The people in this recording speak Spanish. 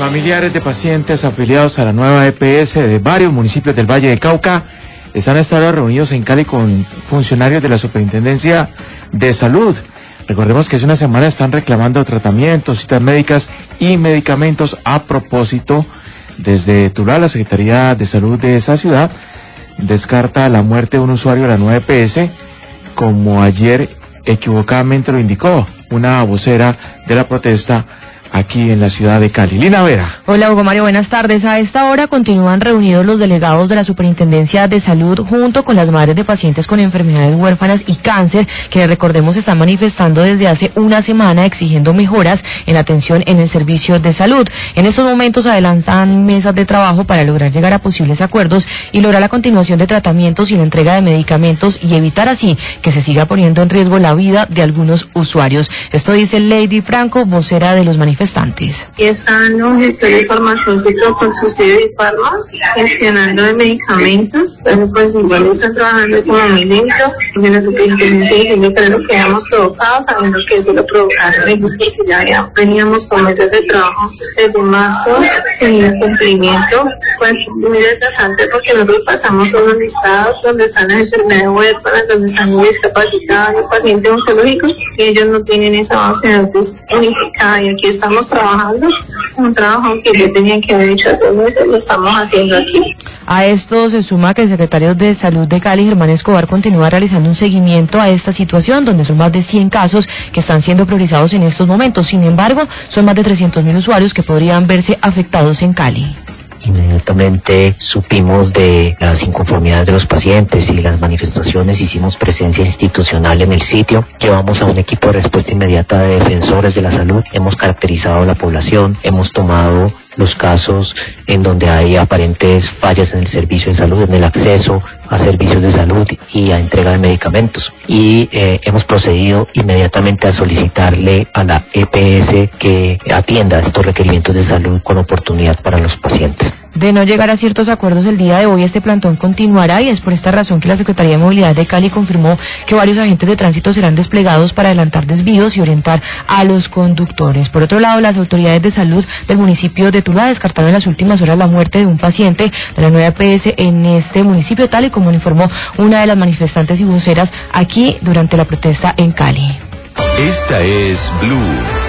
Familiares de pacientes afiliados a la nueva EPS de varios municipios del Valle del Cauca están esta hora reunidos en Cali con funcionarios de la Superintendencia de Salud. Recordemos que hace una semana están reclamando tratamientos, citas médicas y medicamentos. A propósito, desde Tuluá, la Secretaría de Salud de esa ciudad descarta la muerte de un usuario de la nueva EPS, como ayer equivocadamente lo indicó una vocera de la protesta aquí en la ciudad de Cali. Lina Vera. Hola, Hugo Mario, buenas tardes. A esta hora continúan reunidos los delegados de la Superintendencia de Salud junto con las madres de pacientes con enfermedades huérfanas y cáncer, que recordemos están manifestando desde hace una semana exigiendo mejoras en la atención en el servicio de salud. En estos momentos adelantan mesas de trabajo para lograr llegar a posibles acuerdos y lograr la continuación de tratamientos y la entrega de medicamentos y evitar así que se siga poniendo en riesgo la vida de algunos usuarios. Esto dice Lady Franco, vocera de los manifestantes. Y están los gestores farmacéuticos con subsidio y farma gestionando de medicamentos, pero pues igual están trabajando como muy lento, porque la superintendencia diciendo que era lo que habíamos provocado, sabiendo que eso lo provocaron ellos, que ya veníamos con meses de trabajo desde marzo sin cumplimiento, pues muy desgastante, porque nosotros pasamos unos listados donde están las enfermedades huérfanas, donde están muy discapacitados los pacientes oncológicos, y ellos no tienen esa base de datos unificada, y aquí estamos trabajando, un trabajo que ya tenían que haber hecho hace meses, lo estamos haciendo aquí. A esto se suma que el secretario de Salud de Cali, Germán Escobar, continúa realizando un seguimiento a esta situación, donde son más de 100 casos que están siendo priorizados en estos momentos. Sin embargo, son más de 300.000 usuarios que podrían verse afectados en Cali. Inmediatamente supimos de las inconformidades de los pacientes y las manifestaciones, hicimos presencia institucional en el sitio, llevamos a un equipo de respuesta inmediata de defensores de la salud, hemos caracterizado la población, hemos tomado los casos en donde hay aparentes fallas en el servicio de salud, en el acceso a servicios de salud y a entrega de medicamentos, y hemos procedido inmediatamente a solicitarle a la EPS que atienda estos requerimientos de salud con oportunidad para los pacientes. De no llegar a ciertos acuerdos el día de hoy, este plantón continuará, y es por esta razón que la Secretaría de Movilidad de Cali confirmó que varios agentes de tránsito serán desplegados para adelantar desvíos y orientar a los conductores. Por otro lado, las autoridades de salud del municipio de Tuluá descartaron en las últimas horas la muerte de un paciente de la nueva EPS en este municipio, tal y como lo informó una de las manifestantes y voceras aquí durante la protesta en Cali. Esta es Blue.